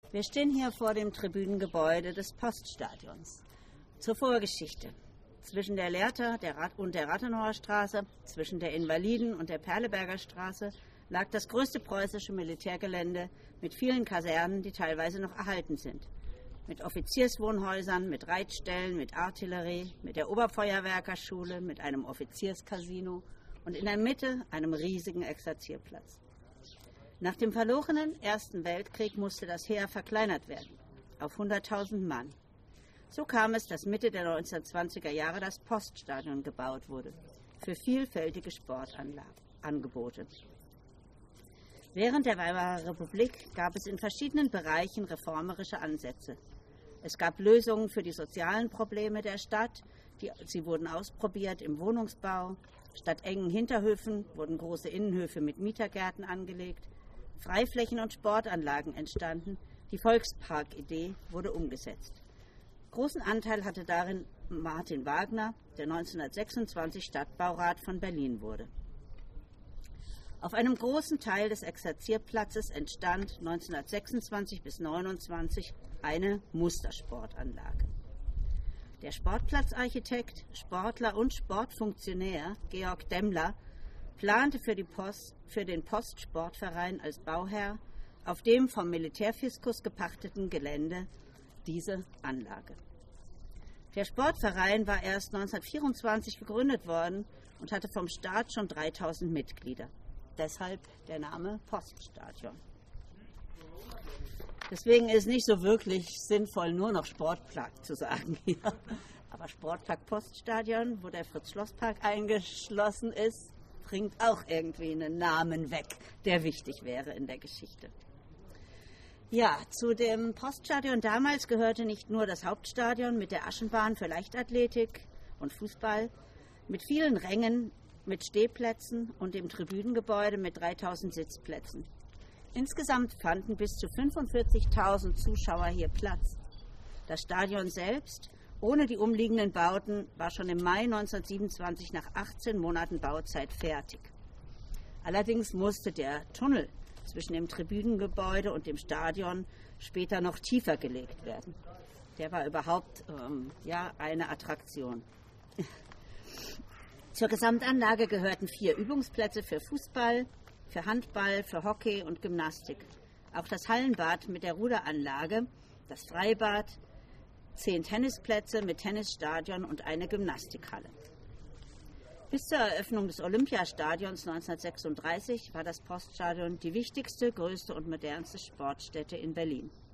Wir stehen hier vor dem Tribünengebäude des Poststadions. Zur Vorgeschichte. Zwischen der Lehrter und der Rathenauer Straße, zwischen der Invaliden und der Perleberger Straße lag das größte preußische Militärgelände mit vielen Kasernen, die teilweise noch erhalten sind. Mit Offizierswohnhäusern, mit Reitstellen, mit Artillerie, mit der Oberfeuerwerkerschule, mit einem Offizierscasino und in der Mitte einem riesigen Exerzierplatz. Nach dem verlorenen Ersten Weltkrieg musste das Heer verkleinert werden, auf 100.000 Mann. So kam es, dass Mitte der 1920er Jahre das Poststadion gebaut wurde, für vielfältige Sportangebote. Während der Weimarer Republik gab es in verschiedenen Bereichen reformerische Ansätze. Es gab Lösungen für die sozialen Probleme der Stadt, sie wurden ausprobiert im Wohnungsbau. Statt engen Hinterhöfen wurden große Innenhöfe mit Mietergärten angelegt. Freiflächen und Sportanlagen entstanden, die Volksparkidee wurde umgesetzt. Großen Anteil hatte darin Martin Wagner, der 1926 Stadtbaurat von Berlin wurde. Auf einem großen Teil des Exerzierplatzes entstand 1926 bis 1929 eine Mustersportanlage. Der Sportplatzarchitekt, Sportler und Sportfunktionär Georg Demmler plante für den Postsportverein als Bauherr auf dem vom Militärfiskus gepachteten Gelände diese Anlage. Der Sportverein war erst 1924 gegründet worden und hatte vom Staat schon 3.000 Mitglieder. Deshalb der Name Poststadion. Deswegen ist nicht so wirklich sinnvoll, nur noch Sportpark zu sagen hier. Aber Sportpark Poststadion, wo der Fritz-Schloss-Park eingeschlossen ist, bringt auch irgendwie einen Namen weg, der wichtig wäre in der Geschichte. Ja, zu dem Poststadion damals gehörte nicht nur das Hauptstadion mit der Aschenbahn für Leichtathletik und Fußball, mit vielen Rängen, mit Stehplätzen und dem Tribünengebäude mit 3.000 Sitzplätzen. Insgesamt fanden bis zu 45.000 Zuschauer hier Platz. Das Stadion selbst, ohne die umliegenden Bauten, war schon im Mai 1927 nach 18 Monaten Bauzeit fertig. Allerdings musste der Tunnel zwischen dem Tribünengebäude und dem Stadion später noch tiefer gelegt werden. Der war überhaupt eine Attraktion. Zur Gesamtanlage gehörten 4 Übungsplätze für Fußball, für Handball, für Hockey und Gymnastik. Auch das Hallenbad mit der Ruderanlage, das Freibad, 10 Tennisplätze mit Tennisstadion und eine Gymnastikhalle. Bis zur Eröffnung des Olympiastadions 1936 war das Poststadion die wichtigste, größte und modernste Sportstätte in Berlin.